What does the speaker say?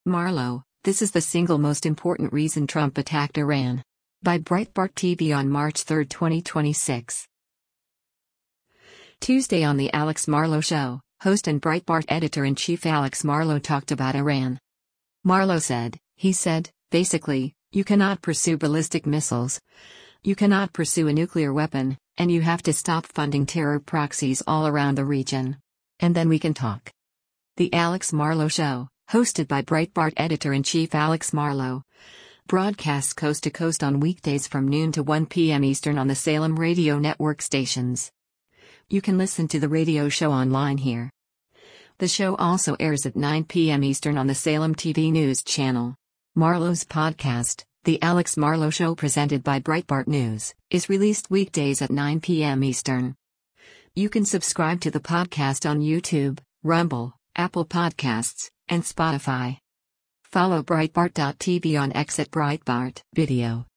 Marlow, this is the single most important reason Trump attacked Iran. By Breitbart TV on March 3, 2026. Tuesday on The Alex Marlow Show, host and Breitbart editor-in-chief Alex Marlow talked about Iran. Marlow said, basically, you cannot pursue ballistic missiles. You cannot pursue a nuclear weapon, and you have to stop funding terror proxies all around the region. And then we can talk. The Alex Marlow Show, hosted by Breitbart editor-in-chief Alex Marlow, broadcasts coast to coast on weekdays from noon to 1 p.m. Eastern on the Salem Radio Network stations. You can listen to the radio show online here. The show also airs at 9 p.m. Eastern on the Salem TV News channel. Marlow's podcast, The Alex Marlow Show presented by Breitbart News, is released weekdays at 9 p.m. Eastern. You can subscribe to the podcast on YouTube, Rumble, Apple Podcasts, and Spotify. Follow Breitbart.tv on X at Breitbart Video.